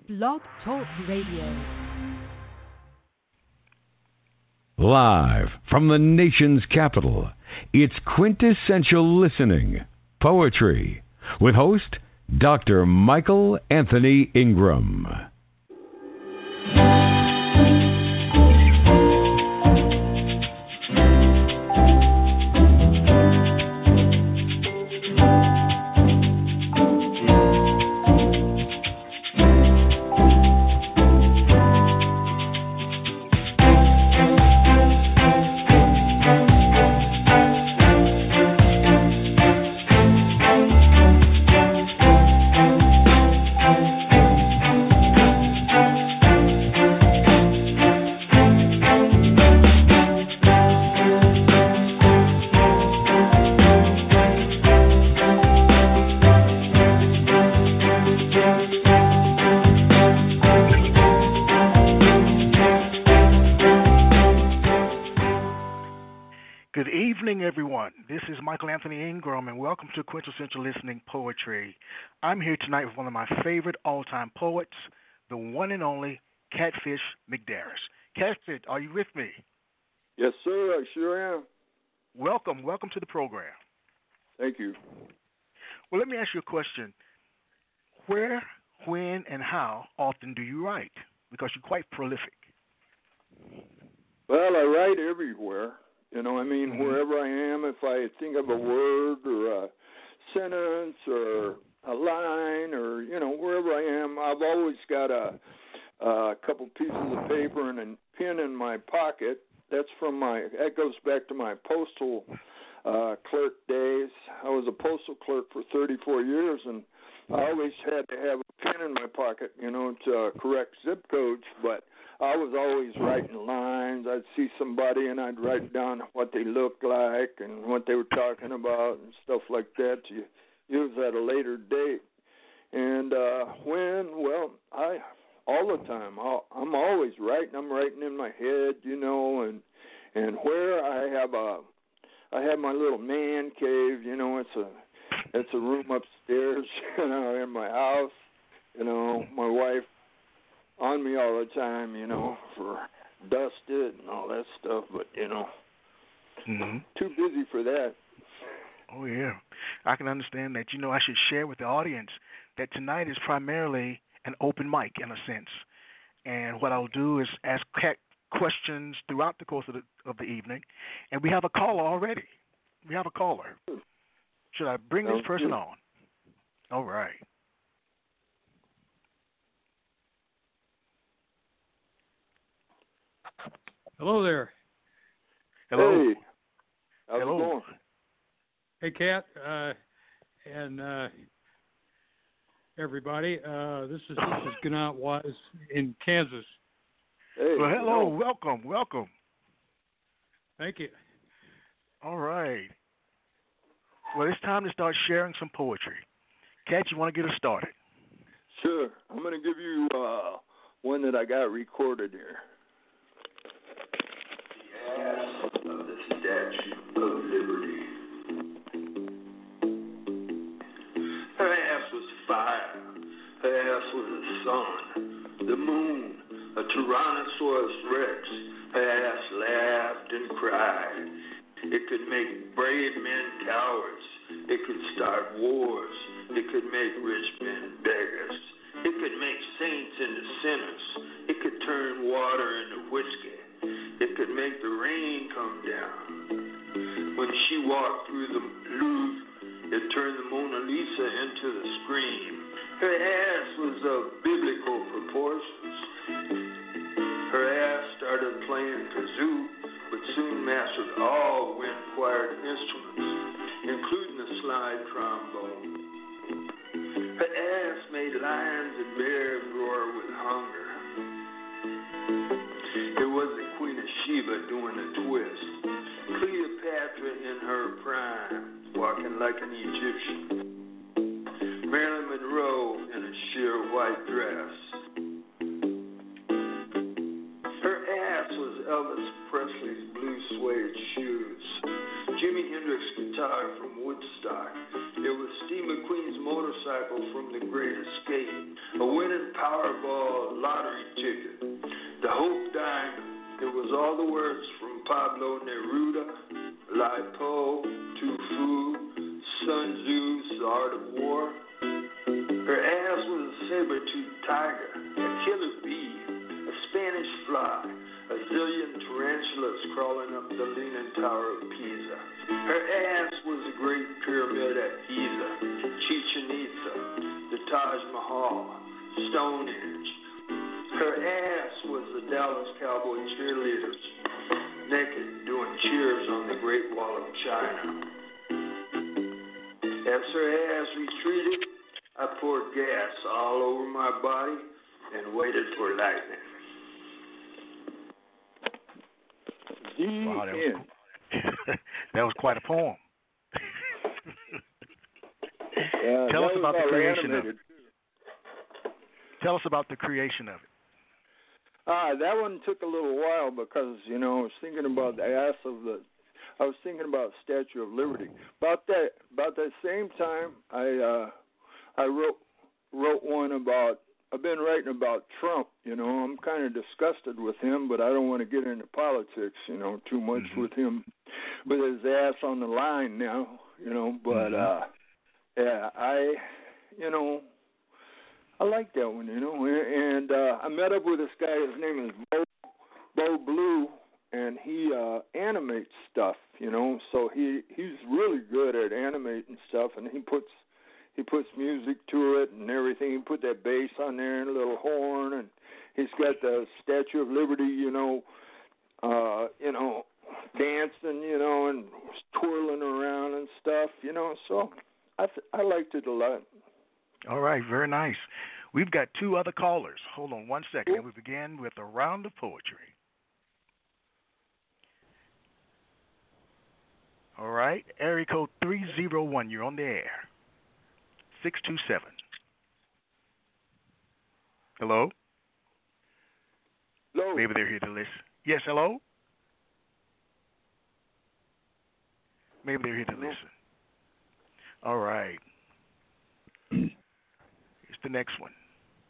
Blog Talk Radio. Live from the nation's capital, it's Quintessential Listening, Poetry, with host Dr. Michael Anthony Ingram. Michael Anthony Ingram, and welcome to Quintessential Listening Poetry. I'm here tonight with one of my favorite all-time poets, the one and only Catfish McDarris. Catfish, are you with me? Yes, sir, I sure am. Welcome to the program. Thank you. Well, let me ask you a question. Where, when, and how often do you write? Because you're quite prolific. Well, I write everywhere. Wherever I am, if I think of a word or a sentence or a line or, wherever I am, I've always got a couple pieces of paper and a pen in my pocket. That goes back to my postal clerk days. I was a postal clerk for 34 years, and I always had to have a pen in my pocket, to correct zip codes, but I was always writing lines. I'd see somebody and I'd write down what they looked like and what they were talking about and stuff like that to use at a later date. And all the time. I'm always writing. I'm writing in my head, and where I have my little man cave, it's a room upstairs, in my house. My wife on me all the time, for dusted and all that stuff, but, too busy for that. Oh, yeah. I can understand that. I should share with the audience that tonight is primarily an open mic, in a sense. And what I'll do is ask questions throughout the course of the evening. And we have a caller already. We have a caller. Should I bring this person on? All right. Hello there. Hello. Hey. How's Hello. it going? Hey, Kat, and everybody. This is Gannat Wise in Kansas. Hey. Well, hello. Welcome. Thank you. All right. Well, it's time to start sharing some poetry. Kat, you want to get us started? Sure. I'm going to give you one that I got recorded here. Of the Statue of Liberty. Her ass was fire. Her ass was the sun, the moon, a Tyrannosaurus Rex. Her ass laughed and cried. It could make brave men cowards. It could start wars. It could make rich men beggars. It could make saints into sinners. It could turn water into whiskey. It could make the rain come down. When she walked through the Louvre, it turned the Mona Lisa into the scream. Her ass was of biblical proportions. Her ass started playing kazoo, but soon mastered all wind-choir instruments, including the slide trombone. Her ass made lions and bears roar with hunger. It wasn't Queen of Sheba doing a twist. Cleopatra in her prime, walking like an Egyptian. Marilyn Monroe in a sheer white dress. Her ass was Elvis Presley's blue suede shoes. Jimi Hendrix's guitar from Woodstock. It was Steve McQueen's motorcycle from The Great Escape. A winning Powerball was all the words from Pablo Neruda, Lai Po, Tu Fu, Sun Tzu's The Art of War. Her ass was a saber-toothed tiger, a killer bee, a Spanish fly, a zillion tarantulas crawling up the Leaning Tower of Pisa. Her ass was the Great Pyramid at Giza, Chichen Itza, the Taj Mahal, Stonehenge. Her ass was the Dallas Cowboy cheerleaders, naked doing cheers on the Great Wall of China. As her ass retreated, I poured gas all over my body and waited for lightning. Wow, that was quite a poem. Tell us about the creation of it. Tell us about the creation of it. That one took a little while because, I was thinking about the ass of I was thinking about Statue of Liberty. About that same time, I wrote one about. I've been writing about Trump. I'm kind of disgusted with him, but I don't want to get into politics. Too much with him, with his ass on the line now. But yeah, I like that one. And I met up with this guy. His name is Bo Blue, and he animates stuff. So he's really good at animating stuff, and he puts music to it and everything. He put that bass on there and a little horn, and he's got the Statue of Liberty, dancing, and twirling around and stuff, So I liked it a lot. All right, very nice. We've got two other callers. Hold on one second, and we begin with a round of poetry. All right, area code 301. You're on the air. 627. Hello? Hello. Maybe they're here to listen. Yes, hello? Maybe they're here to listen. All right. Here's the next one.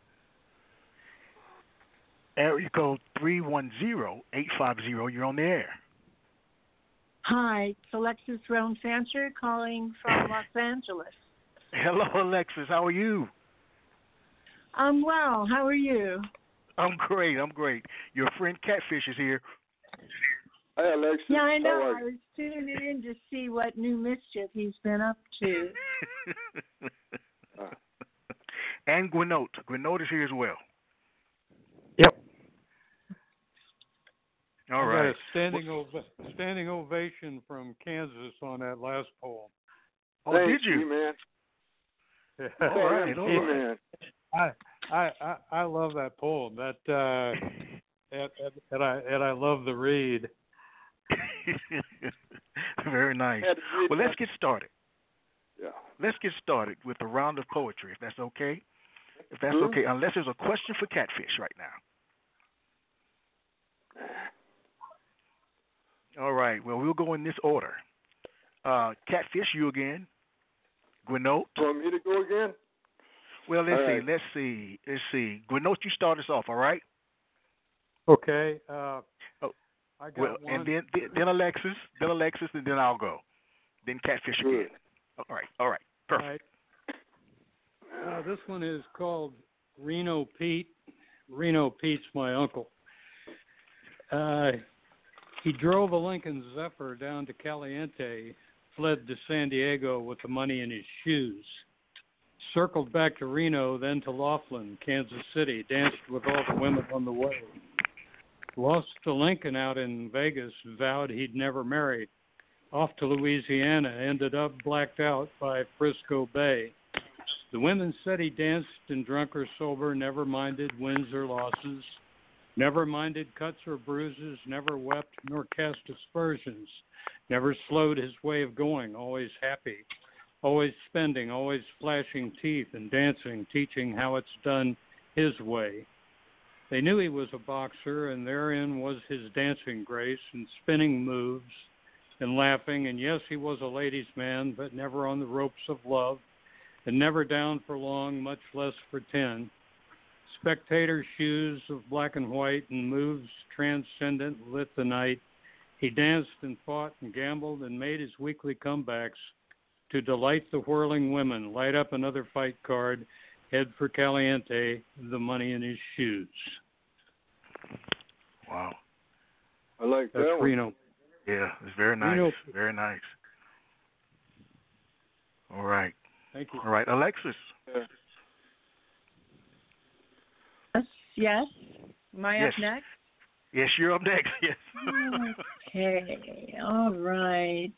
Area code 310-850. You're on the air. Hi, it's Alexis Roan-Fancher calling from Los Angeles. Hello, Alexis. How are you? I'm well. How are you? I'm great. Your friend Catfish is here. Hi, Alexis. Yeah, I know. I was tuning in to see what new mischief he's been up to. And Gwinote. Gwinote is here as well. Yep. All right. I got a standing ovation from Kansas on that last poem. Oh, Thank did you? Man. All right. Man. I love that poem. That and I love the read. Very nice. Well, let's get started. Yeah. Let's get started with a round of poetry, if that's okay. If that's okay, unless there's a question for Catfish right now. All right. Well, we'll go in this order. Catfish, you again. Gwinote. Want me to go again? Well, let's see. Gwinote, you start us off, all right? Okay. I got one. And then Alexis, and then I'll go. Then Catfish again. All right. Perfect. All right. This one is called Reno Pete. Reno Pete's my uncle. He drove a Lincoln Zephyr down to Caliente, fled to San Diego with the money in his shoes, circled back to Reno, then to Laughlin, Kansas City, danced with all the women on the way. Lost the Lincoln out in Vegas, vowed he'd never marry. Off to Louisiana, ended up blacked out by Frisco Bay. The women said he danced and drunk or sober, never minded wins or losses, never minded cuts or bruises, never wept nor cast aspersions, never slowed his way of going, always happy, always spending, always flashing teeth and dancing, teaching how it's done his way. They knew he was a boxer, and therein was his dancing grace and spinning moves and laughing, and yes, he was a ladies' man, but never on the ropes of love, and never down for long, much less for 10. spectator shoes of black and white and moves transcendent lit the night. He danced and fought and gambled and made his weekly comebacks to delight the whirling women, light up another fight card, head for Caliente, the money in his shoes. Wow. I like That's that one. Reno. Yeah, it's very nice. Reno. Very nice. All right. Thank you. All right, Alexis. Yeah. Yes. Am I Yes. up next? Yes, you're up next. Yes. Okay. All right.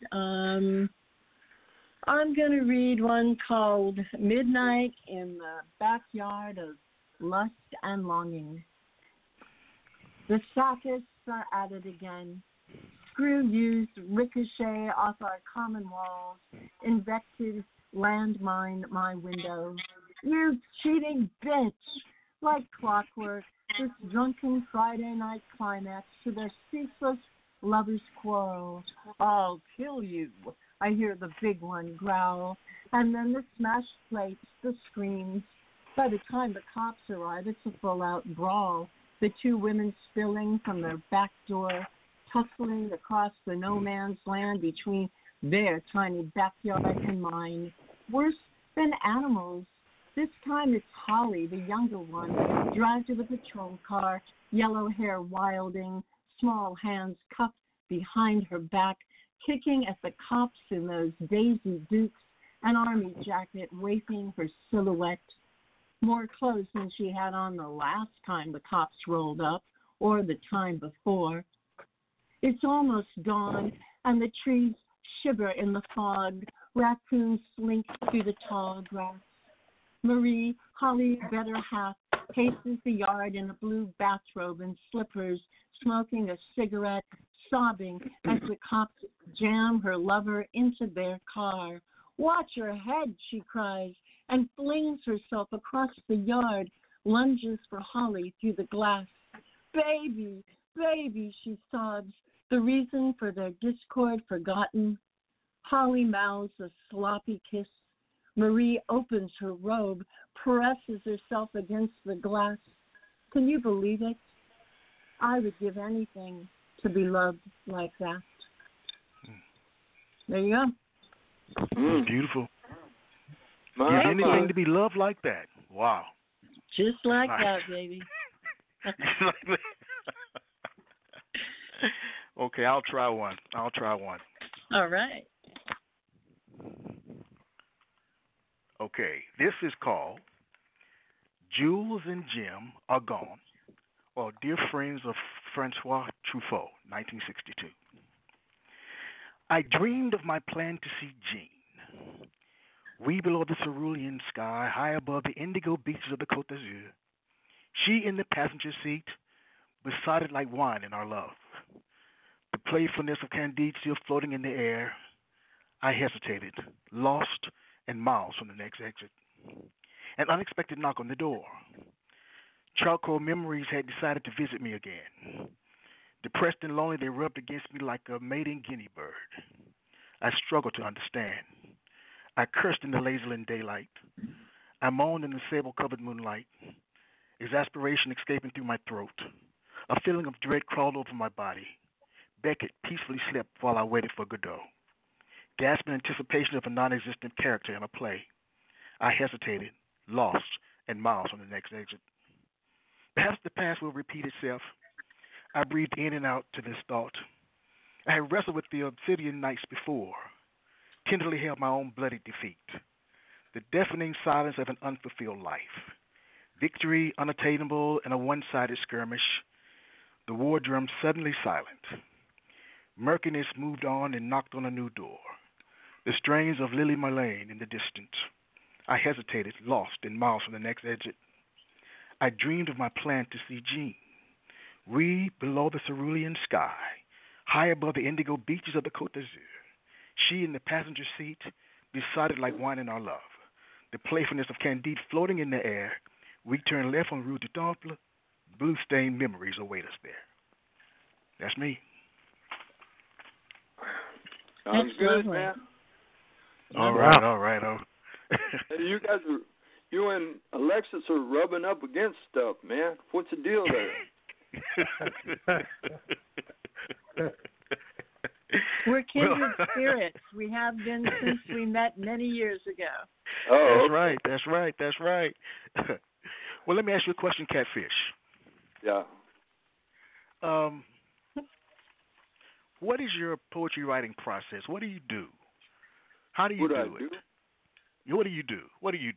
I'm going to read one called Midnight in the Backyard of Lust and Longing. The sophists are at it again. Screw yous ricochet off our common walls. Invectives landmine my window. You cheating bitch! Like clockwork, this drunken Friday night climax to their ceaseless lovers' quarrel. I'll kill you, I hear the big one growl. And then the smashed plates, the screams. By the time the cops arrive, it's a full-out brawl. The two women spilling from their back door, tussling across the no-man's land between their tiny backyard and mine. Worse than animals. This time it's Holly, the younger one, drives to the patrol car, yellow hair wilding, small hands cuffed behind her back, kicking at the cops in those Daisy Dukes, an army jacket wafting her silhouette. More clothes than she had on the last time the cops rolled up, or the time before. It's almost dawn, and the trees shiver in the fog. Raccoons slink through the tall grass. Marie, Holly's better half, paces the yard in a blue bathrobe and slippers, smoking a cigarette, sobbing as the cops jam her lover into their car. Watch your head, she cries, and flings herself across the yard, lunges for Holly through the glass. Baby, baby, she sobs, the reason for their discord forgotten. Holly mouths a sloppy kiss. Marie opens her robe, presses herself against the glass. Can you believe it? I would give anything to be loved like that. There you go. That's beautiful. My Give anything God. to be loved like that. Wow. Just like Nice. that, baby. Okay, I'll try one. All right. Okay, this is called Jules and Jim Are Gone, or Dear Friends of Francois Truffaut, 1962. I dreamed of my plan to see Jean. We below the cerulean sky, high above the indigo beaches of the Côte d'Azur. She in the passenger seat, beside it like wine in our love. The playfulness of Candide still floating in the air. I hesitated, lost, and miles from the next exit. An unexpected knock on the door. Charcoal memories had decided to visit me again. Depressed and lonely, they rubbed against me like a mating guinea bird. I struggled to understand. I cursed in the lazily daylight. I moaned in the sable-covered moonlight. Exasperation escaping through my throat. A feeling of dread crawled over my body. Beckett peacefully slept while I waited for Godot. Gasping anticipation of a non-existent character in a play. I hesitated, lost, and miles from the next exit. Perhaps the past will repeat itself. I breathed in and out to this thought. I had wrestled with the obsidian nights before, tenderly held my own bloody defeat. The deafening silence of an unfulfilled life. Victory unattainable in a one-sided skirmish. The war drum suddenly silent. Murkiness moved on and knocked on a new door. The strains of Lily Marlene in the distance. I hesitated, lost, and miles from the next exit. I dreamed of my plan to see Jean. We below the cerulean sky, high above the indigo beaches of the Côte d'Azur. She in the passenger seat, beside it like wine in our love. The playfulness of Candide floating in the air. We turn left on Rue du Temple. Blue-stained memories await us there. That's me. Sounds That's good, lovely. man. All right. Oh. Hey, you guys you and Alexis are rubbing up against stuff, man. What's the deal there? We're kindred spirits. We have been since we met many years ago. Oh, That's right. Well, let me ask you a question, Catfish. Yeah. What is your poetry writing process? What do you do? How do you What do I it? do? What do you do?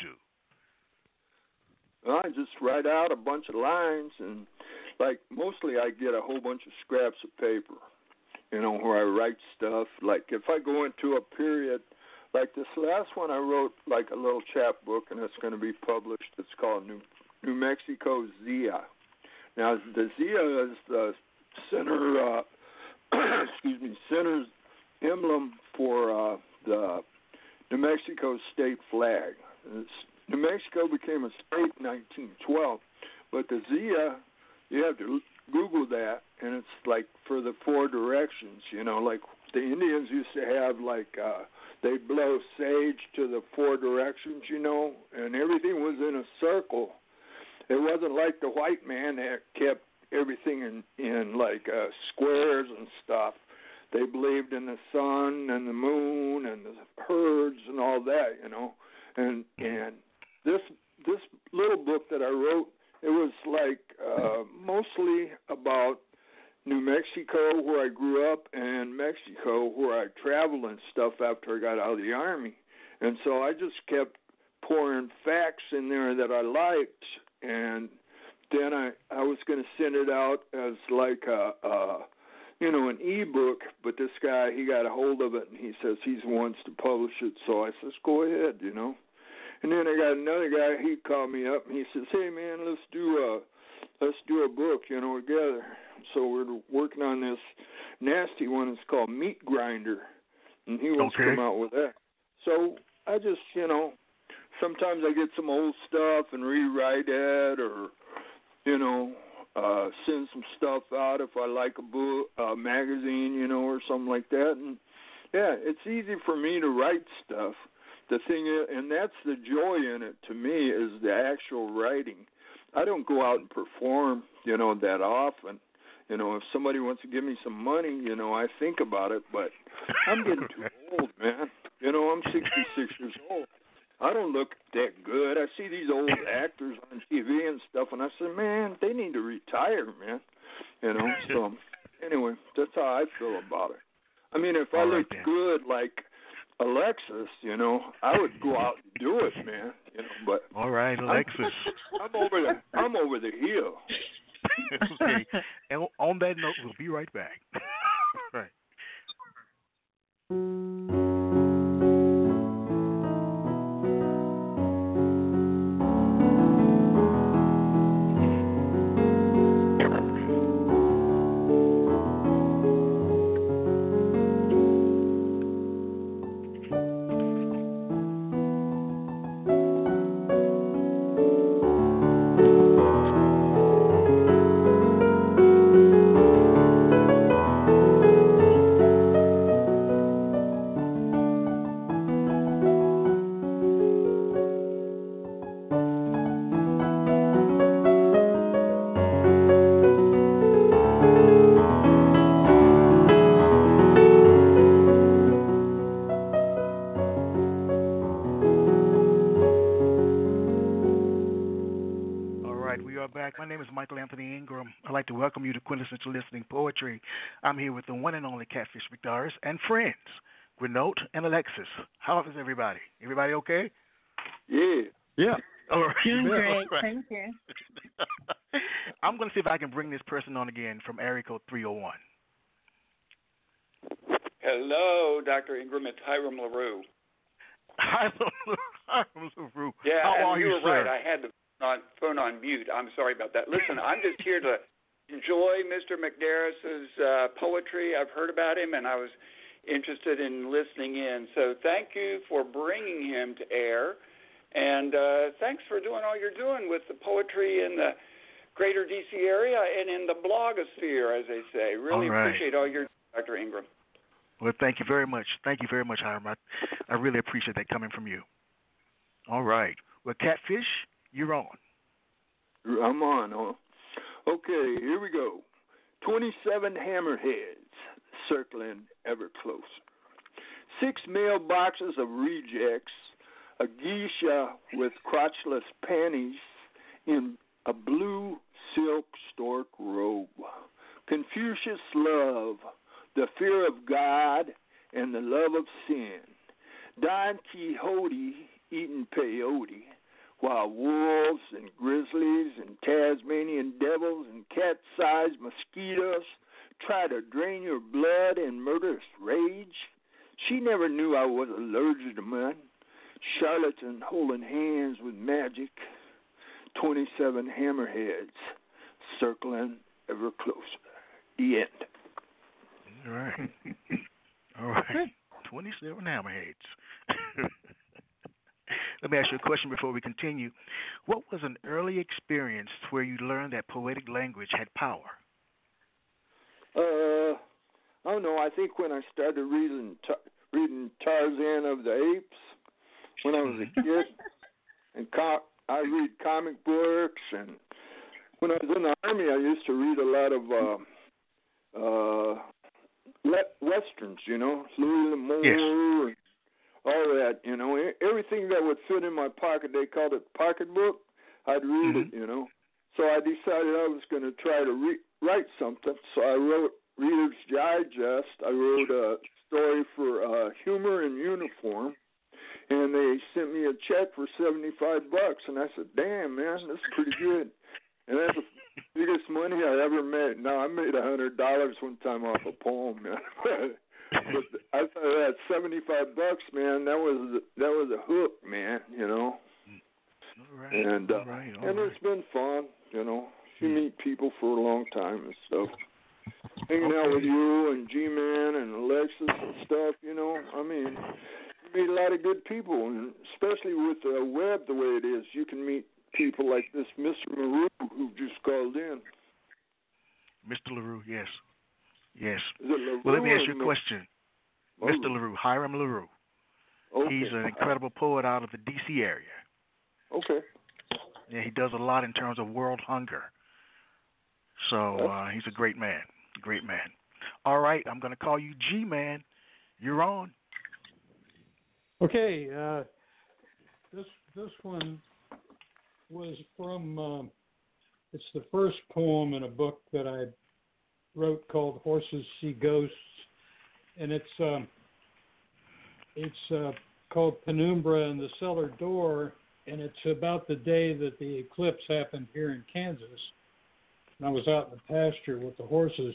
Well, I just write out a bunch of lines, and like mostly I get a whole bunch of scraps of paper, where I write stuff. Like if I go into a period, like this last one I wrote like a little chapbook, and it's going to be published. It's called New Mexico Zia. Now the Zia is the center, center's emblem for the New Mexico state flag. New Mexico became a state in 1912, but the Zia, you have to Google that, and it's like for the four directions, like the Indians used to have, like they blow sage to the four directions, and everything was in a circle. It wasn't like the white man that kept everything in like squares and stuff. They believed in the sun and the moon and the herds and all that, And this little book that I wrote, it was like mostly about New Mexico, where I grew up, and Mexico, where I traveled and stuff after I got out of the Army. And so I just kept pouring facts in there that I liked, and then I was going to send it out as like an e-book, but this guy, he got a hold of it, and he says he wants to publish it. So I says, go ahead, And then I got another guy, he called me up, and he says, hey, man, let's do a book, together. So we're working on this nasty one. It's called Meat Grinder, and he wants to come out with that. So I just, sometimes I get some old stuff and rewrite it, or, send some stuff out if I like a book, a magazine, or something like that. And, yeah, it's easy for me to write stuff. The thing is, and that's the joy in it to me, is the actual writing. I don't go out and perform, that often. If somebody wants to give me some money, I think about it, but I'm getting too old, man. I'm 66 years old. I don't look that good. I see these old actors on TV and stuff, and I say, man, they need to retire, man. So anyway, that's how I feel about it. I mean, if I looked good like Alexis, I would go out and do it, man. But all right, Alexis. I'm over the hill. Okay. And on that note, we'll be right back. Right. My name is Michael Anthony Ingram. I'd like to welcome you to Quintessential Listening Poetry. I'm here with the one and only Catfish McDoris and friends, Renault and Alexis. How is everybody? Everybody okay? Yeah. All right. Doing great. Right. Thank you. I'm going to see if I can bring this person on again from area code 301. Hello, Dr. Ingram. It's Hiram LaRue. Hiram LaRue. Yeah, how are you were sir? right. I had the phone on mute. I'm sorry about that. Listen, I'm just here to enjoy Mr. McDaris's poetry. I've heard about him, and I was interested in listening in. So thank you for bringing him to air, and thanks for doing all you're doing with the poetry in the greater D.C. area and in the blogosphere, as they say. Really appreciate all your Dr. Ingram. Well, thank you very much. Thank you very much, Hiram. I really appreciate that coming from you. All right. Well, Catfish, you're on. I'm on, huh? Okay, here we go. 27 hammerheads circling ever closer. 6 mailboxes of rejects. A geisha with crotchless panties in a blue silk stork robe. Confucius love, the fear of God, and the love of sin. Don Quixote eating peyote, while wolves and grizzlies and Tasmanian devils and cat-sized mosquitoes try to drain your blood in murderous rage. She never knew I was allergic to mine. Charlatan holding hands with magic. 27 hammerheads circling ever closer. The end. All right. All right. 27 hammerheads. Let me ask you a question before we continue. What was an early experience where you learned that poetic language had power? I don't know. I think when I started reading Tarzan of the Apes when I was a kid, and I read comic books, and when I was in the Army, I used to read a lot of westerns, Louis L'Amour, and all that, everything that would fit in my pocket. They called it pocketbook. I'd read it, So I decided I was going to try to write something. So I wrote Reader's Digest. I wrote a story for Humor in Uniform, and they sent me a check for $75. And I said, "Damn, man, that's pretty good." And that's the biggest money I ever made. Now I made $100 one time off a poem, man. But I thought that $75, man, that was a hook, man. All right. And all right. It's been fun, You meet people for a long time and stuff. Hanging out with you and G-Man and Alexis and stuff, I mean, you meet a lot of good people, and especially with the web the way it is, you can meet people like this Mr. LaRue who just called in. Mr. LaRue, yes. Yes. Well, let me ask you a question. Mr. LaRue, Hiram LaRue. Okay. He's an incredible poet out of the D.C. area. Okay. Yeah, he does a lot in terms of world hunger. So he's a great man. Great man. All right, I'm going to call you G-Man. You're on. Okay. This one was from, it's the first poem in a book that I wrote called Horses See Ghosts, and it's called Penumbra and the Cellar Door, and it's about the day that the eclipse happened here in Kansas. And I was out in the pasture with the horses.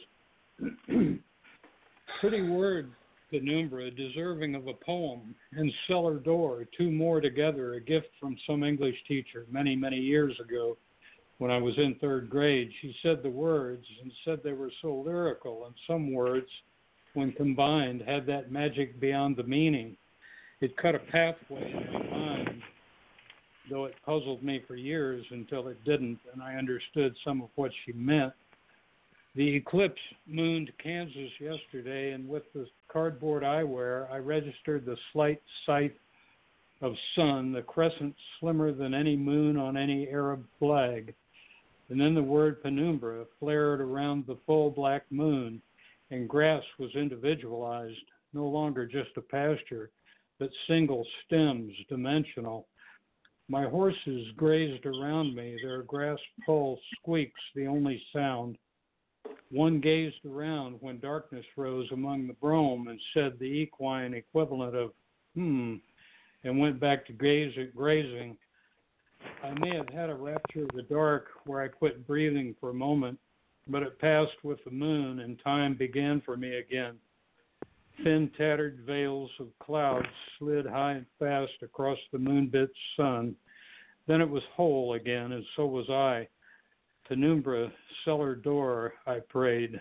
Pretty word, Penumbra, deserving of a poem, and Cellar Door, two more together, a gift from some English teacher many, many years ago when I was in third grade. She said the words and said they were so lyrical, and some words, when combined, had that magic beyond the meaning. It cut a pathway in my mind, though it puzzled me for years until it didn't, and I understood some of what she meant. The eclipse mooned Kansas yesterday, and with the cardboard I wear, I registered the slight sight of sun, the crescent slimmer than any moon on any Arab flag. And then the word penumbra flared around the full black moon, and grass was individualized, no longer just a pasture, but single stems, dimensional. My horses grazed around me, their grass pulse squeaks the only sound. One gazed around when darkness rose among the brome and said the equine equivalent of, and went back to grazing. I may have had a rapture of the dark where I quit breathing for a moment, but it passed with the moon and time began for me again. Thin, tattered veils of clouds slid high and fast across the moonbit sun. Then it was whole again, and so was I. Penumbra, cellar door, I prayed.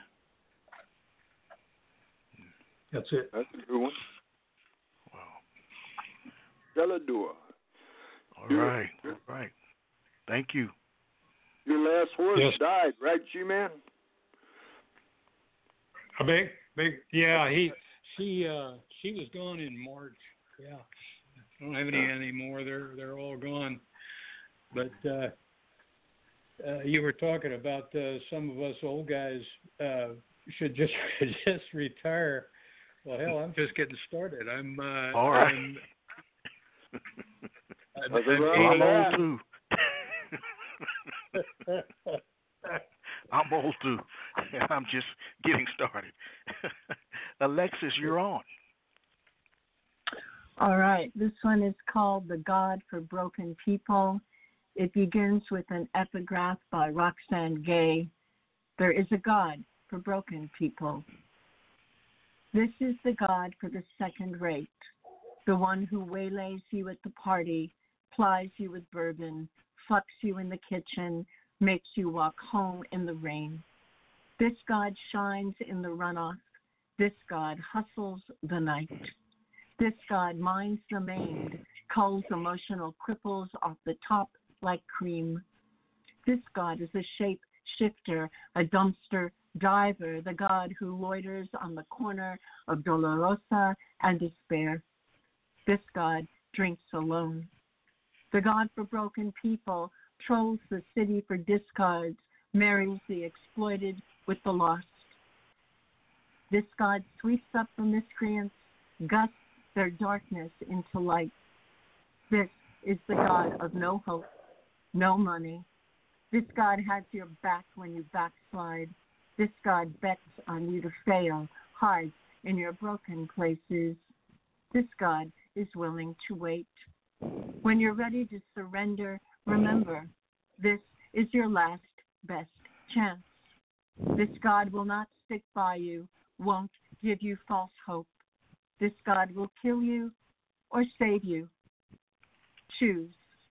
That's it. That's a good one. Wow. Cellar door. All right. All right. Thank you. Your last horse Yes. died, right, G-Man? A big, yeah. She was gone in March. Yeah, I don't have any anymore. They're all gone. But you were talking about some of us old guys should just retire. Well, hell, I'm just getting started. I'm all right. I'm old too. I'm old too. I'm just getting started. Alexis, you're on. All right. This one is called The God for Broken People. It begins with an epigraph by Roxane Gay. There is a God for broken people. This is the God for the second rate, the one who waylays you at the party, plies you with bourbon, fucks you in the kitchen, makes you walk home in the rain. This God shines in the runoff. This God hustles the night. This God minds the maimed, culls emotional cripples off the top like cream. This God is a shape shifter, a dumpster diver, the God who loiters on the corner of Dolorosa and Despair. This God drinks alone. The God for broken people trolls the city for discards, marries the exploited with the lost. This God sweeps up the miscreants, gusts their darkness into light. This is the God of no hope, no money. This God has your back when you backslide. This God bets on you to fail, hides in your broken places. This God is willing to wait. When you're ready to surrender, remember, this is your last best chance. This God will not stick by you, won't give you false hope. This God will kill you or save you. Choose.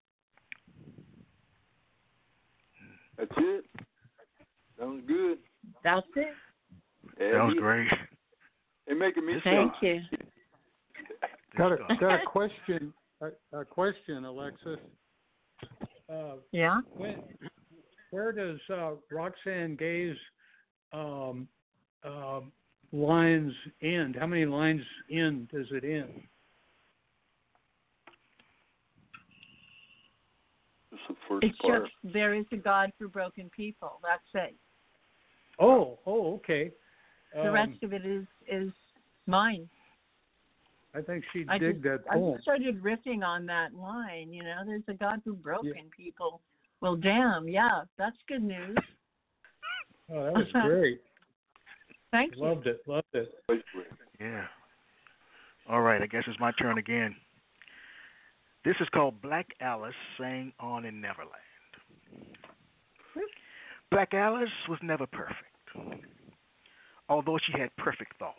That's it. Sounds good. That's it. Sounds great. They're making me Thank you. Got a question. A question, Alexis. Yeah. Where does Roxane Gay's lines end? How many lines in does it end? It's just there is a God for broken people. That's it. Oh, okay. The rest of it is mine. I think she'd dig that poem. I just started riffing on that line. You know, there's a God for broken people. Well, damn, yeah, that's good news. Oh, that was great. Thank you. Loved it. Yeah. All right, I guess it's my turn again. This is called Black Alice Sang On in Neverland. Black Alice was never perfect, although she had perfect thoughts.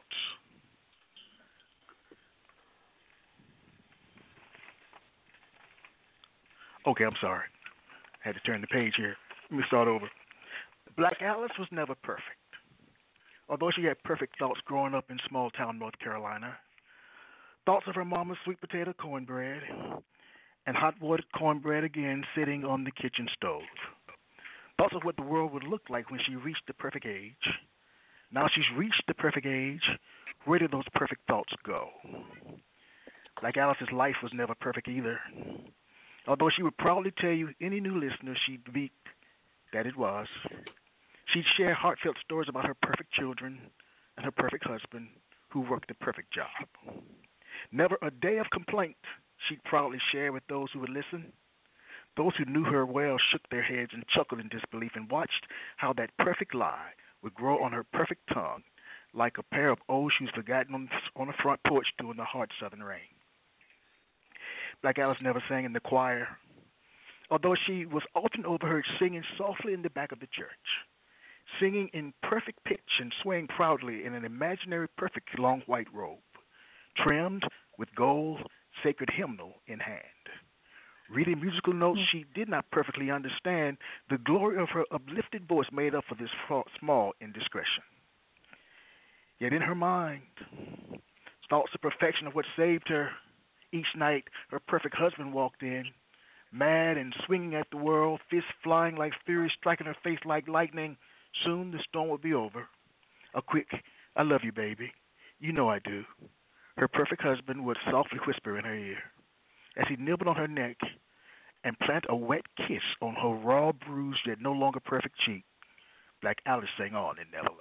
Okay, I'm sorry. I had to turn the page here. Let me start over. Black Alice was never perfect, although she had perfect thoughts growing up in small town North Carolina. Thoughts of her mama's sweet potato cornbread and hot watered cornbread again sitting on the kitchen stove. Thoughts of what the world would look like when she reached the perfect age. Now she's reached the perfect age. Where did those perfect thoughts go? Black Alice's life was never perfect either, although she would proudly tell you, any new listener she'd meet, that it was. She'd share heartfelt stories about her perfect children and her perfect husband who worked the perfect job. Never a day of complaint she'd proudly share with those who would listen. Those who knew her well shook their heads and chuckled in disbelief and watched how that perfect lie would grow on her perfect tongue like a pair of old shoes forgotten on the front porch during the hard southern rain. Black Alice never sang in the choir, although she was often overheard singing softly in the back of the church, singing in perfect pitch and swaying proudly in an imaginary perfect long white robe, trimmed with gold sacred hymnal in hand. Reading musical notes she did not perfectly understand, the glory of her uplifted voice made up for this small indiscretion. Yet in her mind, thoughts of perfection of what saved her. Each night, her perfect husband walked in, mad and swinging at the world, fists flying like fury, striking her face like lightning. Soon the storm would be over. A quick, I love you, baby. You know I do. Her perfect husband would softly whisper in her ear as he nibbled on her neck and plant a wet kiss on her raw, bruised, yet no longer perfect cheek. Black Alice sang on in Neverland.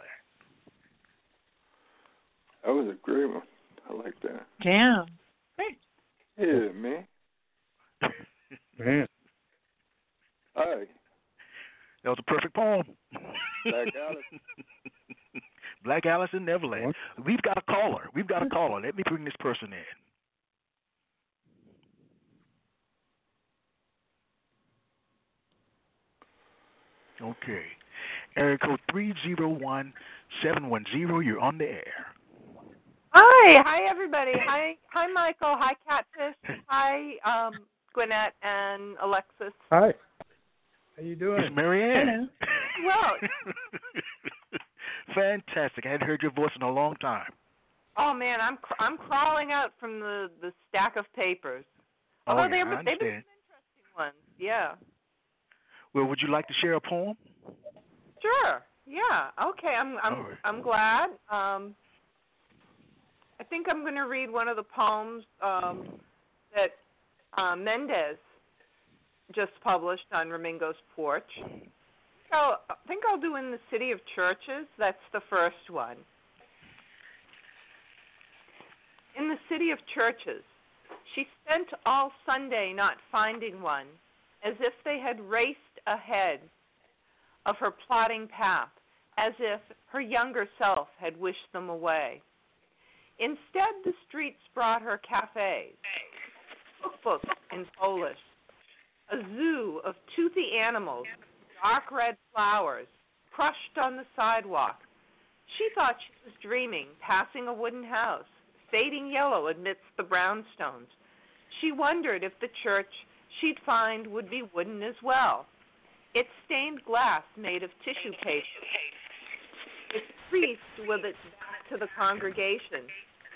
That was a great one. I like that. Damn. Great. Yeah, man. Man. All right. That was a perfect poem. Black Alice. Black Alice in Neverland. What? We've got a caller. Let me bring this person in. Okay. Area code 301-710. You're on the air. Hi, everybody. Hi, Michael. Hi, Catfish. Hi, Gwinnett and Alexis. Hi. How you doing? It's Marianne. Well, fantastic. I hadn't heard your voice in a long time. oh man, I'm crawling out from the stack of papers. Although they've been interesting ones. Yeah. Well, would you like to share a poem? Sure. Yeah. Okay. I'm glad. I think I'm going to read one of the poems that Mendez just published on Ramingo's Porch. I think I'll do In the City of Churches. That's the first one. In the City of Churches, she spent all Sunday not finding one, as if they had raced ahead of her plodding path, as if her younger self had wished them away. Instead, the streets brought her cafes, cookbooks in Polish, a zoo of toothy animals, dark red flowers, crushed on the sidewalk. She thought she was dreaming, passing a wooden house, fading yellow amidst the brownstones. She wondered if the church she'd find would be wooden as well. Its stained glass made of tissue paper. Its priest with its back to the congregation.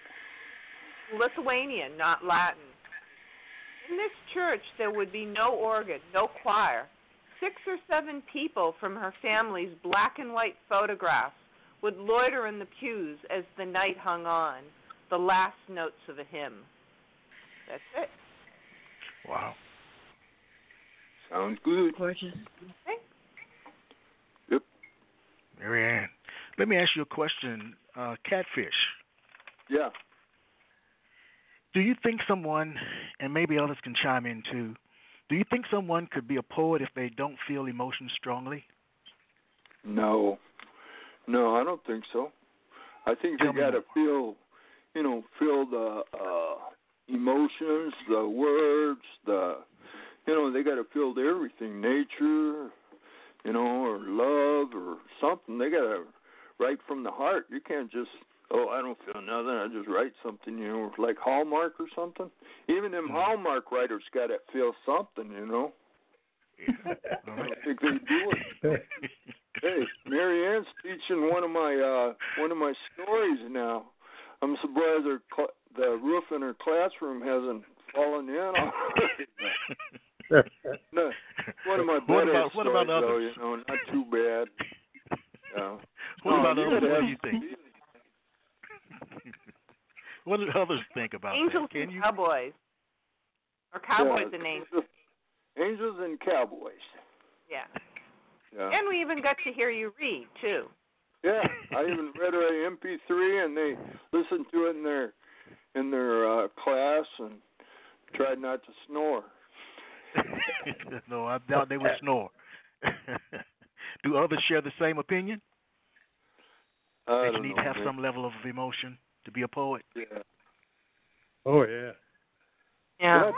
Lithuanian, not Latin. In this church, there would be no organ, no choir. 6 or 7 people from her family's black and white photographs would loiter in the pews as the night hung on, the last notes of a hymn. That's it. Wow. Sounds good. Gorgeous. Okay. Yep. Marianne, let me ask you a question. Catfish. Yeah. Do you think someone, and maybe others can chime in too, do you think someone could be a poet if they don't feel emotions strongly? No, I don't think so. I think they got to feel the emotions, the words, they got to feel everything, nature, or love or something. They got to write from the heart. You can't just, I don't feel nothing, I just write something, like Hallmark or something. Even them Hallmark writers got to feel something, Yeah. I don't think they do it. Hey, Marianne's teaching one of my stories now. I'm surprised the roof in her classroom hasn't fallen in. No, one of my better what about stories, others? though, not too bad. What about others? What do you think? What do others think about Angels that? and Cowboys. Or Cowboys and Angels. Angels and Cowboys. Yeah. Yeah. And we even got to hear you read, too. Yeah, I even read her an MP3, and they listened to it in their class and tried not to snore. No, I doubt they would snore. Do others share the same opinion? That you need to have some level of emotion to be a poet? Yeah. Oh, yeah. Yeah.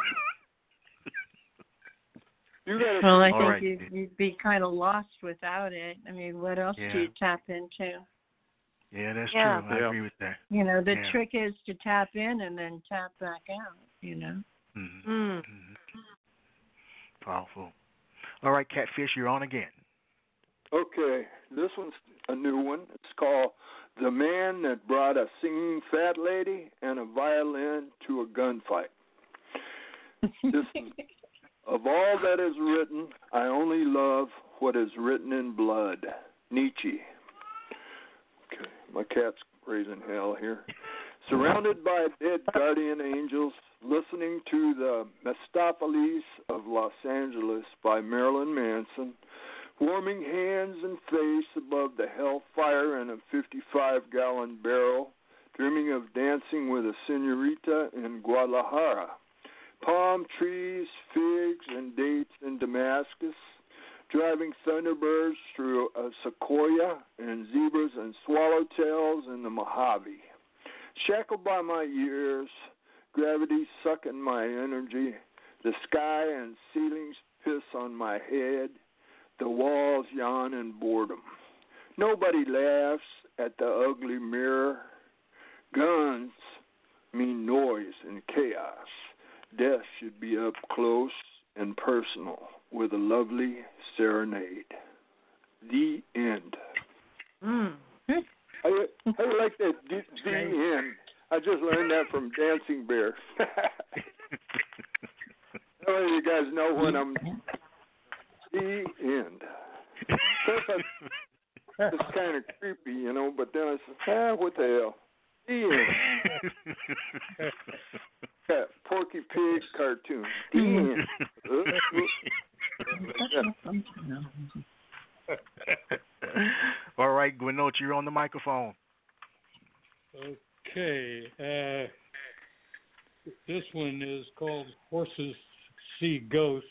Well, I All think right. you'd be kind of lost without it. I mean, what else do you tap into? Yeah, that's Yeah. true. I agree with that. The trick is to tap in and then tap back out, Mm-hmm. Mm. Mm-hmm. Powerful. All right, Catfish, you're on again. Okay, this one's a new one. It's called The Man That Brought a Singing Fat Lady and a Violin to a Gunfight. This is, of all that is written, I only love what is written in blood. Nietzsche. Okay, my cat's raising hell here. Surrounded by dead guardian angels, listening to the Mephistopheles of Los Angeles by Marilyn Manson, warming hands and face above the hellfire in a 55-gallon barrel, dreaming of dancing with a senorita in Guadalajara, palm trees, figs, and dates in Damascus, driving thunderbirds through a sequoia and zebras and swallowtails in the Mojave. Shackled by my years, gravity sucking my energy, the sky and ceilings piss on my head, the walls yawn in boredom. Nobody laughs at the ugly mirror. Guns mean noise and chaos. Death should be up close and personal with a lovely serenade. The end. I like that the end. I just learned that from Dancing Bear. Oh, you guys know when I'm the end. It's kind of creepy, you know, but then I said, what the hell? The end. Yeah, Porky Pig cartoon. The end. All right, Gwenoch, you're on the microphone. Okay. This one is called Horses See Ghosts.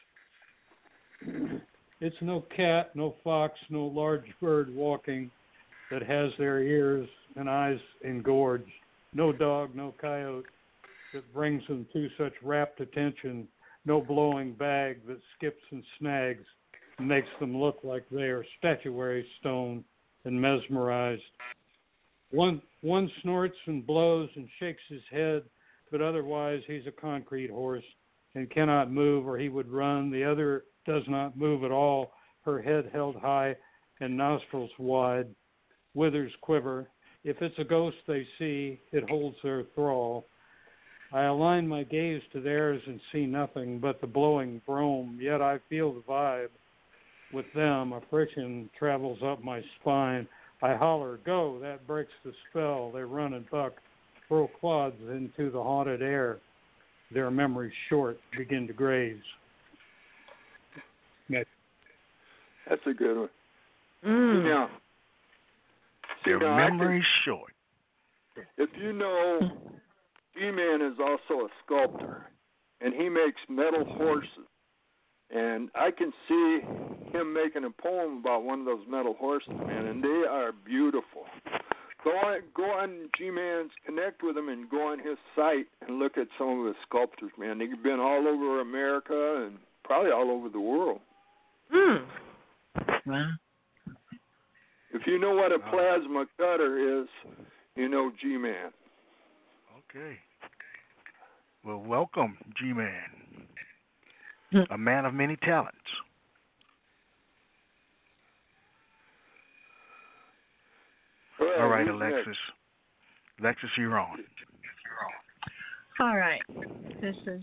It's no cat, no fox, no large bird walking that has their ears and eyes engorged. No dog, no coyote that brings them to such rapt attention. No blowing bag that skips and snags and makes them look like they are statuary stone and mesmerized. One snorts and blows and shakes his head, but otherwise he's a concrete horse and cannot move or he would run. The other does not move at all, her head held high and nostrils wide, withers quiver. If it's a ghost they see, it holds their thrall. I align my gaze to theirs and see nothing but the blowing brome, yet I feel the vibe. With them, a friction travels up my spine. I holler, go, that breaks the spell. They run and buck, throw clods into the haunted air. Their memories short, begin to graze. Next. That's a good one. Their memories short. If you know, G-Man is also a sculptor, and he makes metal horses. And I can see him making a poem about one of those metal horses, man, and they are beautiful. Go on G-Man's, connect with him, and go on his site and look at some of his sculptures, man. They've been all over America and probably all over the world. Wow. If you know what a plasma cutter is, you know G-Man. Okay. Well, welcome, G-Man. A man of many talents. Well, all right, Alexis. Alexis, you're on. All right. This is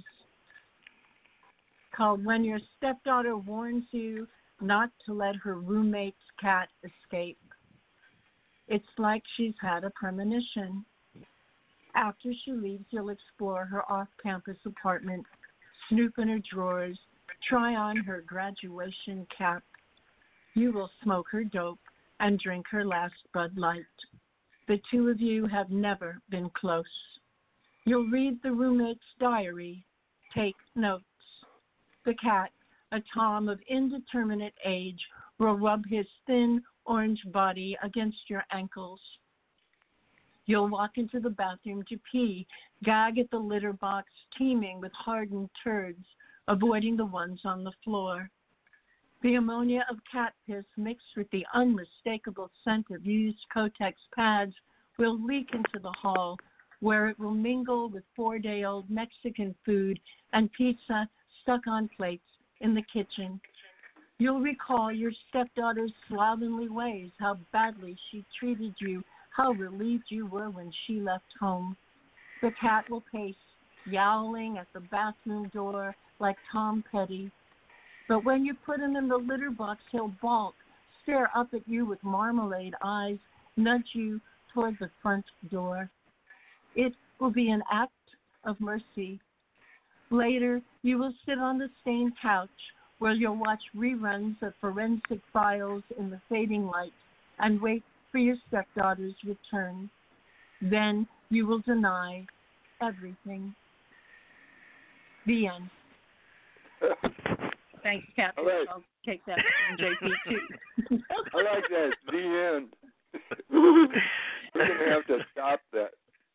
called When Your Stepdaughter Warns You Not to Let Her Roommate's Cat Escape. It's like she's had a premonition. After she leaves, you'll explore her off-campus apartment, snoop in her drawers, try on her graduation cap. You will smoke her dope and drink her last Bud Light. The two of you have never been close. You'll read the roommate's diary, take notes. The cat, a Tom of indeterminate age, will rub his thin orange body against your ankles. You'll walk into the bathroom to pee, gag at the litter box teeming with hardened turds, avoiding the ones on the floor. The ammonia of cat piss mixed with the unmistakable scent of used Kotex pads will leak into the hall, where it will mingle with 4-day-old Mexican food and pizza stuck on plates in the kitchen. You'll recall your stepdaughter's slovenly ways, how badly she treated you, how relieved you were when she left home. The cat will pace, yowling at the bathroom door like Tom Petty. But when you put him in the litter box, he'll balk, stare up at you with marmalade eyes, nudge you toward the front door. It will be an act of mercy. Later, you will sit on the stained couch where you'll watch reruns of Forensic Files in the fading light and wait for your stepdaughter's return. Then you will deny everything. The end. Thanks, Captain. Right. I'll take that from JP too. I like that. The end. We're going to have to stop that.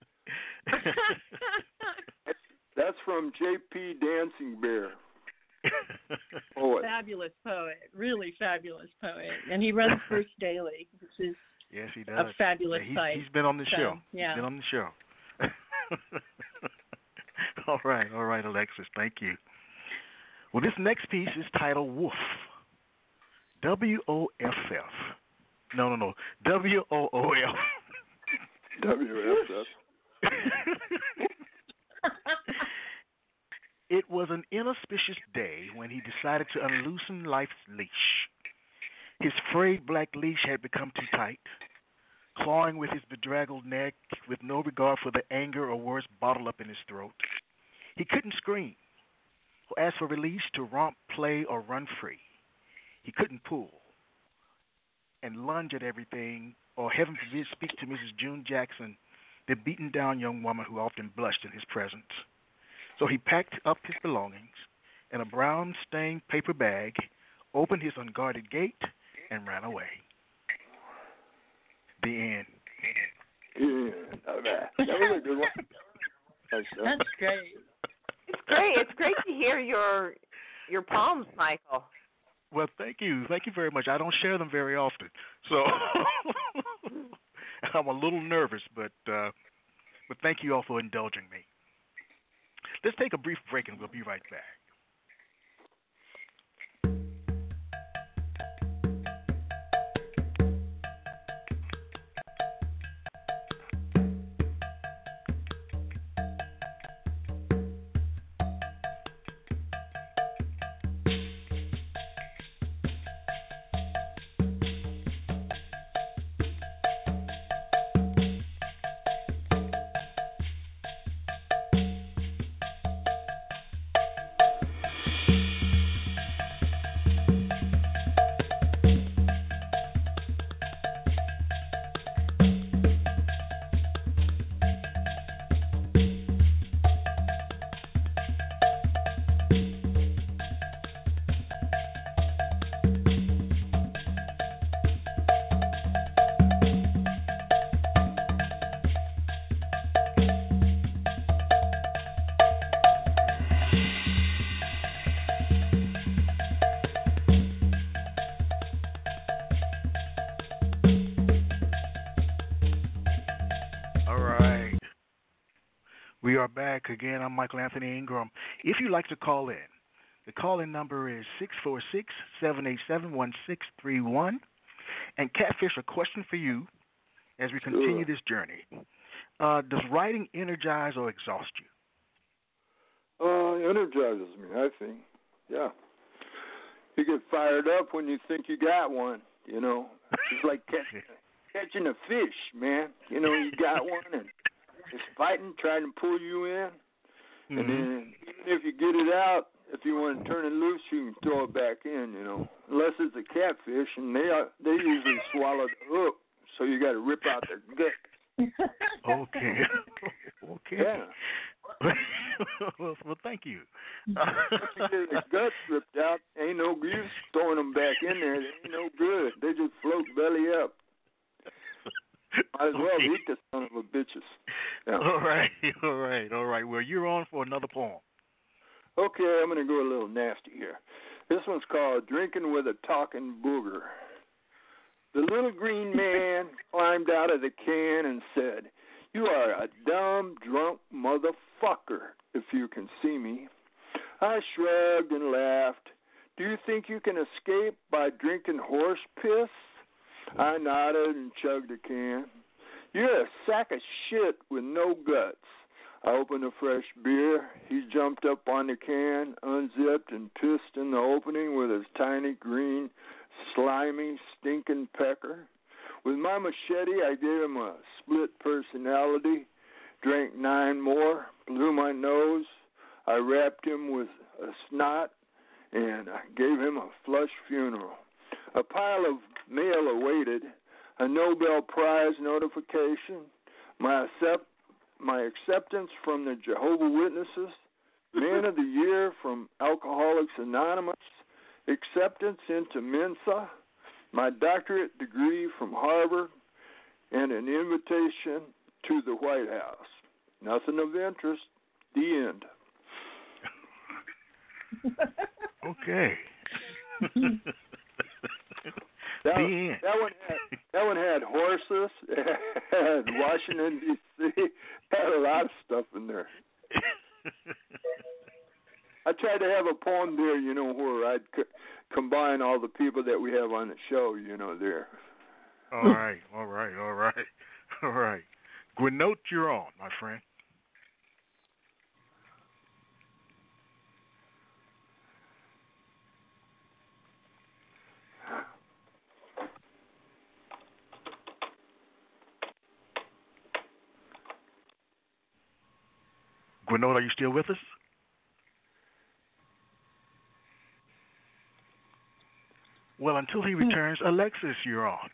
That's from J.P. Dancing Bear. Poet. Fabulous poet. Really fabulous poet. And he runs First Daily, which is yes, he does. a fabulous site. He's been on the show. Yeah. He's been on the show. All right, Alexis. Thank you. Well, this next piece is titled Woof. W-O-F-F. No. W-O-O-F. W-F-F. It was an inauspicious day when he decided to unloosen life's leash. His frayed black leash had become too tight, clawing with his bedraggled neck with no regard for the anger or worse bottled up in his throat. He couldn't scream or ask for release to romp, play, or run free. He couldn't pull and lunge at everything or, heaven forbid, speak to Mrs. June Jackson, the beaten-down young woman who often blushed in his presence. So he packed up his belongings in a brown-stained paper bag, opened his unguarded gate, and ran away. The end. Yeah, that was a good one. That's great. It's great. It's great to hear your poems, Michael. Well, thank you. Thank you very much. I don't share them very often, so I'm a little nervous, but thank you all for indulging me. Let's take a brief break, and we'll be right back. We are back again. I'm Michael Anthony Ingram. If you'd like to call in, the call-in number is 646-787-1631. And Catfish, a question for you as we continue this journey. Does writing energize or exhaust you? Energizes me, I think. Yeah. You get fired up when you think you got one, you know. It's like catching a fish, man. You know, you got one and it's fighting, trying to pull you in. Mm-hmm. And then even if you get it out, if you want to turn it loose, you can throw it back in, you know. Unless it's a catfish, and they usually swallow the hook, so you got to rip out their gut. Okay. Okay. Yeah. Well, thank you. The guts ripped out, ain't no use throwing them back in there. They ain't no good. They just float belly up. Might as well eat the son of a bitches. Yeah. All right. Well, you're on for another poem. Okay, I'm going to go a little nasty here. This one's called Drinking with a Talking Booger. The little green man climbed out of the can and said, "You are a dumb, drunk motherfucker, if you can see me." I shrugged and laughed. "Do you think you can escape by drinking horse piss?" I nodded and chugged a can. "You're a sack of shit with no guts." I opened a fresh beer. He jumped up on the can, unzipped, and pissed in the opening with his tiny, green, slimy, stinking pecker. With my machete, I gave him a split personality, drank 9 more, blew my nose. I wrapped him with a snot, and I gave him a flush funeral. A pile of mail awaited, a Nobel Prize notification, my acceptance from the Jehovah's Witnesses, Man of the Year from Alcoholics Anonymous, acceptance into Mensa, my doctorate degree from Harvard, and an invitation to the White House. Nothing of interest. The end. Okay. That one had horses, had Washington, D.C., had a lot of stuff in there. I tried to have a poem there, where I'd combine all the people that we have on the show, there. All right. Gwenote, you're on, my friend. Gwenote, are you still with us? Well, until he returns, Alexis, you're on.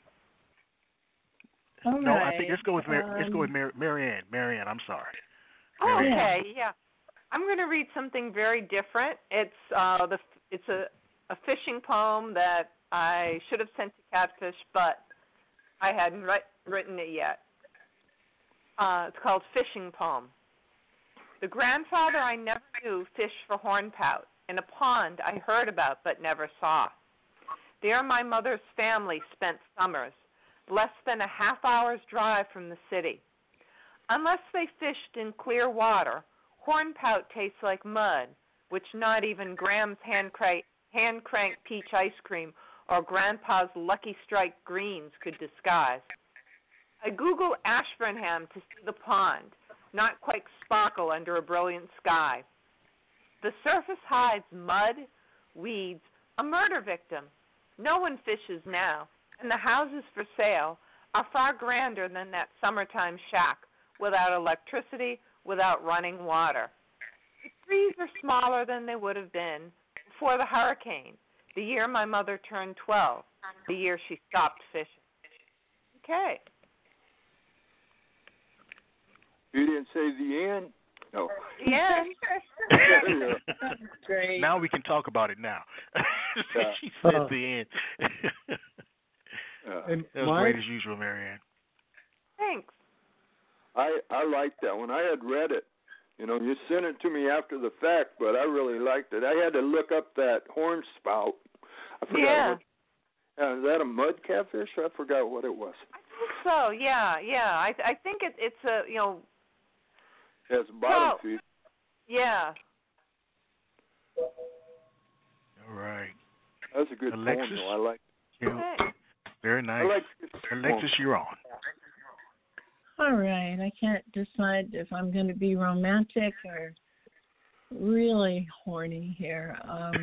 All no, right. I think let's go with Marianne. Marianne, I'm sorry. Oh, Marianne. okay, yeah. I'm going to read something very different. It's a fishing poem that I should have sent to Catfish, but I hadn't written it yet. It's called Fishing Poem. The grandfather I never knew fished for hornpout in a pond I heard about but never saw. There my mother's family spent summers, less than a half-hour's drive from the city. Unless they fished in clear water, hornpout tastes like mud, which not even Graham's hand-cranked peach ice cream or Grandpa's Lucky Strike greens could disguise. I Google Ashburnham to see the pond, not quite sparkle under a brilliant sky. The surface hides mud, weeds, a murder victim. No one fishes now, and the houses for sale are far grander than that summertime shack, without electricity, without running water. The trees are smaller than they would have been before the hurricane, the year my mother turned 12, the year she stopped fishing. Okay. You didn't say the end? No. The end. Great. Now we can talk about it now. She said the end. That was great as usual, Marianne. Thanks. I liked that one. I had read it. You sent it to me after the fact, but I really liked it. I had to look up that horn spout. I forgot is that a mud catfish? I forgot what it was. I think so. Yeah. I think it's a It's bottom feed. Yeah. All right. That's a good Alexis, poem, though. I like it. Okay. Very nice. Alexis, you're on. All right. I can't decide if I'm going to be romantic or really horny here.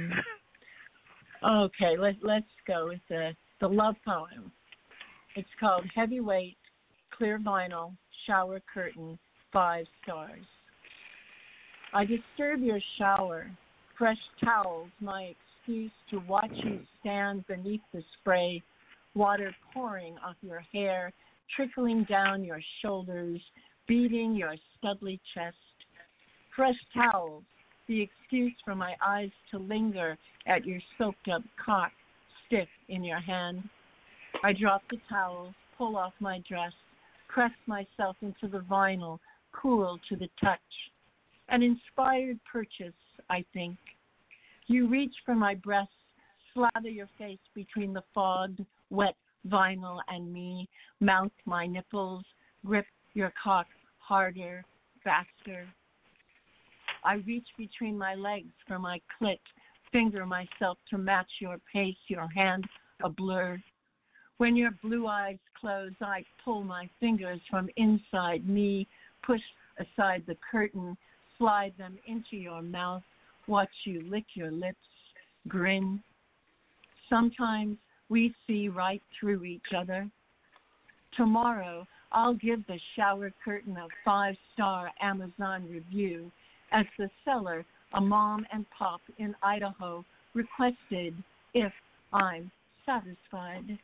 Okay, let's go with the love poem. It's called Heavyweight, Clear Vinyl, Shower Curtain, 5 stars. I disturb your shower, fresh towels, my excuse to watch you stand beneath the spray, water pouring off your hair, trickling down your shoulders, beating your studly chest. Fresh towels, the excuse for my eyes to linger at your soaked-up cock, stiff in your hand. I drop the towels, pull off my dress, press myself into the vinyl, cool to the touch. An inspired purchase, I think. You reach for my breasts, slather your face between the fogged, wet vinyl and me, mouth my nipples, grip your cock harder, faster. I reach between my legs for my clit, finger myself to match your pace, your hand a blur. When your blue eyes close, I pull my fingers from inside me, push aside the curtain, slide them into your mouth, watch you lick your lips, grin. Sometimes we see right through each other. Tomorrow, I'll give the shower curtain a 5-star Amazon review as the seller, a mom and pop in Idaho, requested if I'm satisfied.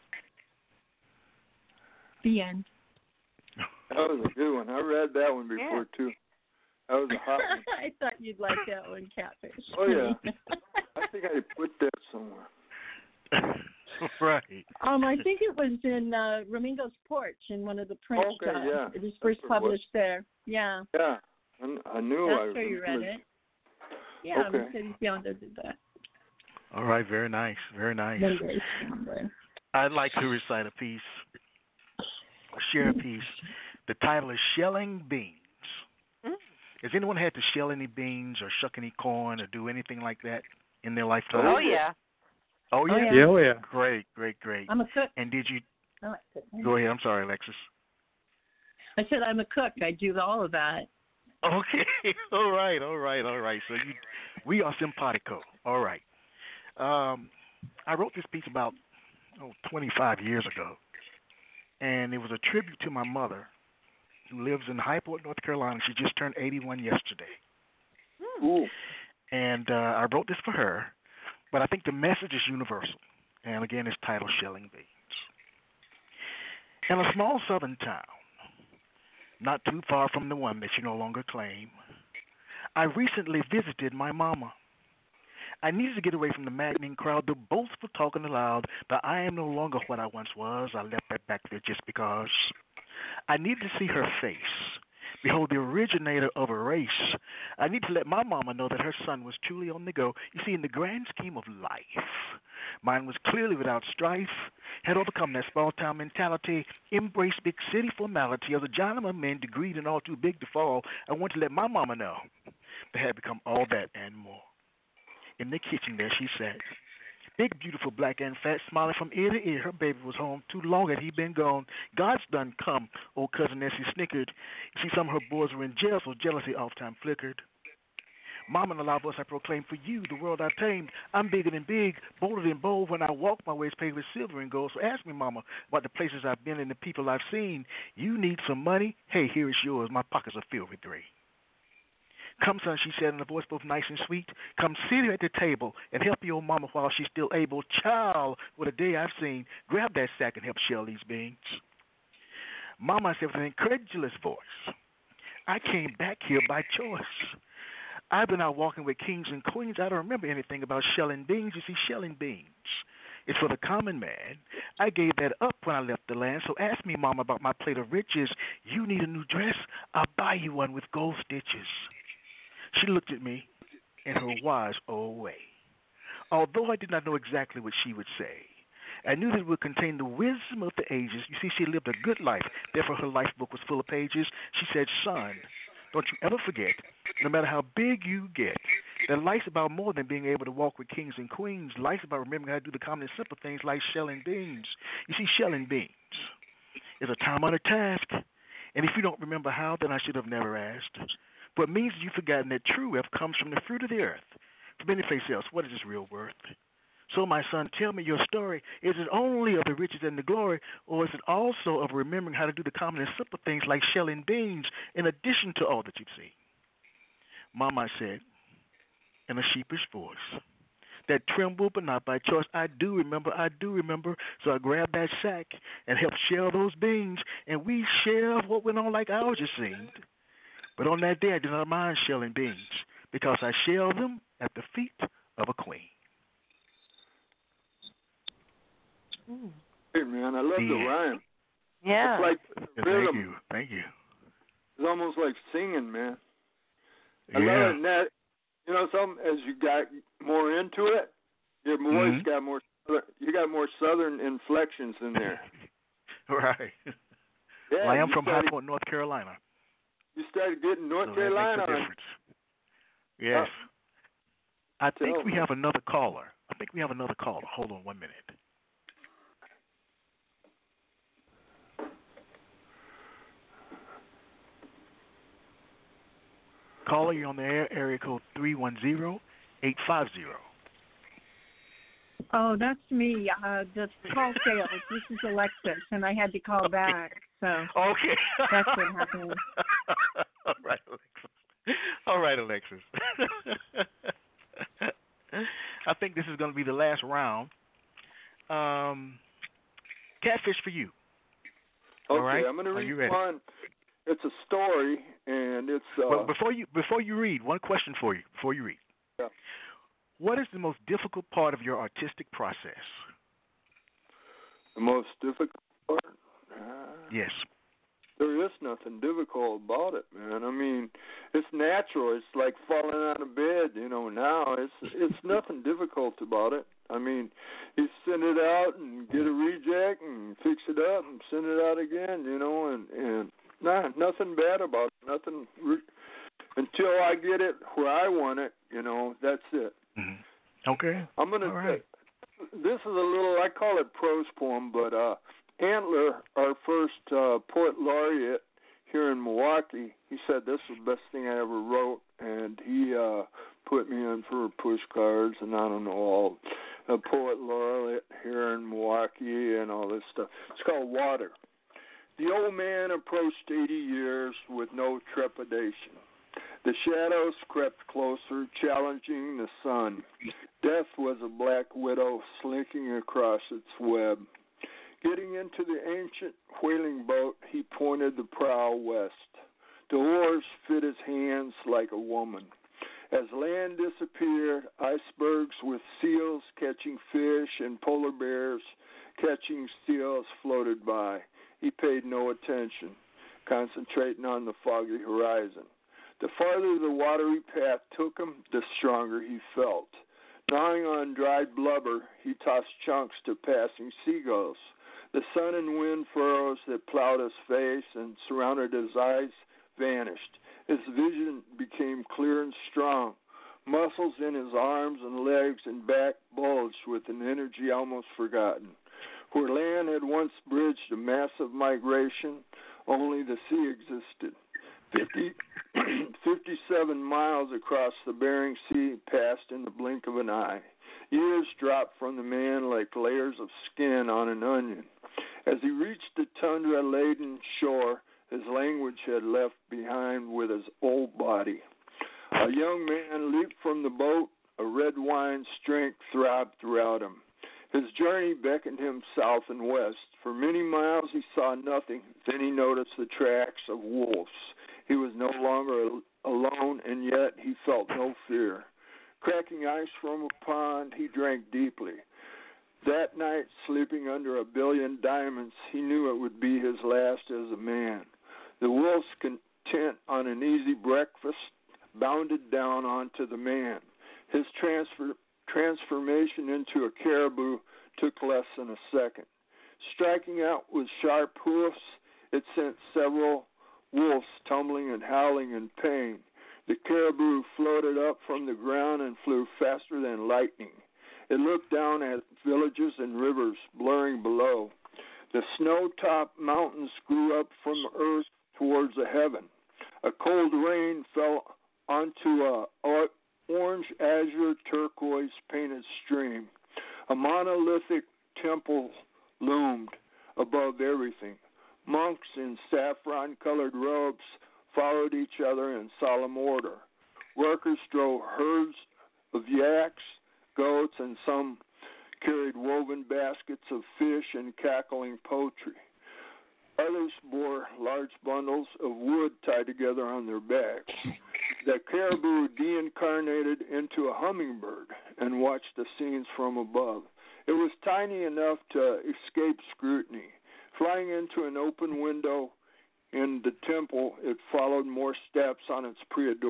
The end. That was a good one. I read that one before, too. That was a hot one. I thought you'd like that one, Catfish. Oh, yeah. I think I put that somewhere. Right. I think it was in Ramingo's Porch in one of the print. Yeah. It was first published there. Yeah. Yeah. I knew I That's where you read it. Yeah, okay. Mercedes Biondo did that. All right, very nice, very nice. I'd like to recite a piece, or share a piece. The title is Shelling Beans. Has anyone had to shell any beans or shuck any corn or do anything like that in their lifetime? Oh, yeah. Oh, yeah? Yeah, oh, yeah. Great, great, great. I'm a cook. And did you... I like cooking. Go ahead. I'm sorry, Alexis. I said I'm a cook. I do all of that. Okay. All right. So we are simpatico. All right. I wrote this piece about 25 years ago, and it was a tribute to my mother, who lives in Highport, North Carolina. She just turned 81 yesterday. Ooh. And I wrote this for her, but I think the message is universal. And again, it's titled Shelling Beans. In a small southern town, not too far from the one that you no longer claim, I recently visited my mama. I needed to get away from the maddening crowd, the boastful talking aloud, but I am no longer what I once was. I left that back there just because. I needed to see her face, behold the originator of a race. I need to let my mama know that her son was truly on the go. You see, in the grand scheme of life, mine was clearly without strife, had overcome that small-town mentality, embraced big city formality of the giant of men, degreed and all too big to fall. I want to let my mama know that had become all that and more. In the kitchen there she sat, big, beautiful, black and fat, smiling from ear to ear. Her baby was home. Too long had he been gone. God's done come, old cousin Nessie snickered. You see, some of her boys were in jail, so jealousy oft-time flickered. Mama, in a loud voice I proclaim, for you, the world I've tamed. I'm bigger than big, bolder than bold. When I walk, my ways paved with silver and gold. So ask me, Mama, about the places I've been and the people I've seen. You need some money? Hey, here is yours. My pockets are filled with green. Come, son, she said in a voice both nice and sweet. Come sit here at the table and help your mama while she's still able. Child, what a day I've seen. Grab that sack and help shell these beans. Mama said with an incredulous voice, I came back here by choice. I've been out walking with kings and queens. I don't remember anything about shelling beans. You see, shelling beans is for the common man. I gave that up when I left the land. So ask me, Mama, about my plate of riches. You need a new dress? I'll buy you one with gold stitches. She looked at me in her wise old way. Although I did not know exactly what she would say, I knew that it would contain the wisdom of the ages. You see, she lived a good life. Therefore, her life book was full of pages. She said, son, don't you ever forget, no matter how big you get, that life's about more than being able to walk with kings and queens. Life's about remembering how to do the common and simple things like shelling beans. You see, shelling beans is a time-honored task. And if you don't remember how, then I should have never asked. For it means you've forgotten that true wealth comes from the fruit of the earth. From any place else, what is its real worth? So, my son, tell me your story. Is it only of the riches and the glory, or is it also of remembering how to do the common and simple things like shelling beans, in addition to all that you've seen? Mama said, in a sheepish voice, that trembled but not by choice, I do remember. So I grabbed that sack and helped shell those beans, and we shelled what went on like ours, it seemed. But on that day, I did not mind shelling beans, because I shelled them at the feet of a queen. Hey, man, I love the rhyme. Yeah. It's like rhythm. Thank you. It's almost like singing, man. I Yeah. love it. And that, you know, as you got more into it, your voice got more. You got more southern inflections in there. Right. Yeah, well, I am from Highport, North Carolina. You started getting North so Carolina. That makes a difference. Yes. I think we have another caller. Hold on 1 minute. Caller, you're on the air, area code 310-850. Oh, that's me. The call failed. This is Alexis, and I had to call back. So Okay. that's what happened. All right, Alexis. I think this is going to be the last round. Catfish for you. Okay, All right? I'm going to read ready? one. It's a story, and it's... Well, before you read, one question for you. Before you read. Yeah. What is the most difficult part of your artistic process? The most difficult part? Yes. There is nothing difficult about it, man. I mean, it's natural. It's like falling out of bed, now. It's nothing difficult about it. I mean, you send it out and get a reject and fix it up and send it out again, and nothing bad about it. Nothing until I get it where I want it, that's it. Mm-hmm. Okay. I'm going to right. This is a little, I call it prose poem, but Antler, our first poet laureate here in Milwaukee, he said this was the best thing I ever wrote, and he put me in for pushcards and I don't know, all a poet laureate here in Milwaukee and all this stuff. It's called Water. The old man approached 80 years with no trepidation. The shadows crept closer, challenging the sun. Death was a black widow slinking across its web. Getting into the ancient whaling boat, he pointed the prow west. The oars fit his hands like a woman. As land disappeared, icebergs with seals catching fish and polar bears catching seals floated by. He paid no attention, concentrating on the foggy horizon. The farther the watery path took him, the stronger he felt. Gnawing on dried blubber, he tossed chunks to passing seagulls. The sun and wind furrows that plowed his face and surrounded his eyes vanished. His vision became clear and strong. Muscles in his arms and legs and back bulged with an energy almost forgotten. Where land had once bridged a massive migration, only the sea existed. 57 miles across the Bering Sea passed in the blink of an eye. Years dropped from the man like layers of skin on an onion. As he reached the tundra-laden shore, his language had left behind with his old body. A young man leaped from the boat. A red wine strength throbbed throughout him. His journey beckoned him south and west. For many miles he saw nothing. Then he noticed the tracks of wolves. He was no longer alone, and yet he felt no fear. Cracking ice from a pond, he drank deeply. That night, sleeping under a billion diamonds, he knew it would be his last as a man. The wolves, content on an easy breakfast, bounded down onto the man. His transformation into a caribou took less than a second. Striking out with sharp hoofs, it sent several wolves tumbling and howling in pain. The caribou floated up from the ground and flew faster than lightning. It looked down at villages and rivers blurring below. The snow-topped mountains grew up from the earth towards the heaven. A cold rain fell onto a orange, azure, turquoise painted stream. A monolithic temple loomed above everything. Monks in saffron-colored robes followed each other in solemn order. Workers drove herds of yaks, goats, and some carried woven baskets of fish and cackling poultry. Others bore large bundles of wood tied together on their backs. The caribou deincarnated into a hummingbird and watched the scenes from above. It was tiny enough to escape scrutiny. Flying into an open window in the temple, it followed more steps on its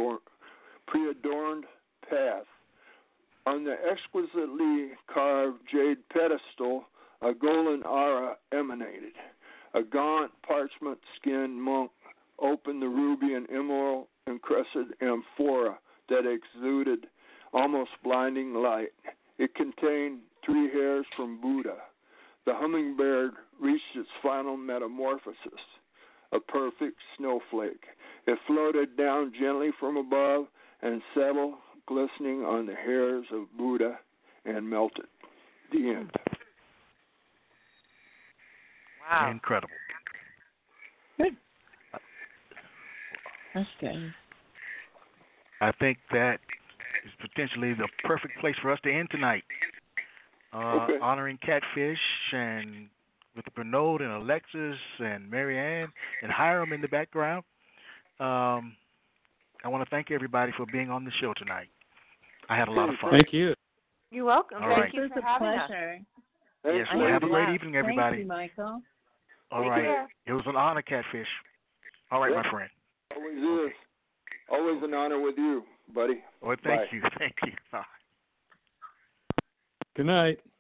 pre-adorned path. On the exquisitely carved jade pedestal, a golden aura emanated. A gaunt, parchment-skinned monk opened the ruby and emerald encrusted amphora that exuded almost blinding light. It contained 3 hairs from Buddha. The hummingbird reached its final metamorphosis, a perfect snowflake. It floated down gently from above and settled, glistening on the hairs of Buddha, and melted. The end. Wow. Incredible. Good. That's good. I think that is potentially the perfect place for us to end tonight. Okay. Honoring Catfish and with Bernard and Alexis and Marianne and Hiram in the background. I want to thank everybody for being on the show tonight. I had a lot of fun. Thank you. You're welcome. All Thank right. you It for was a having us. pleasure. Yes, Thanks, well, have a lady. great evening, everybody. Thank you, Michael. All Take right. care. It was an honor, Catfish. All right, Yeah. my friend. Always is. Always an honor with you, buddy. Well, thank Bye. you. Thank you. Bye. Good night.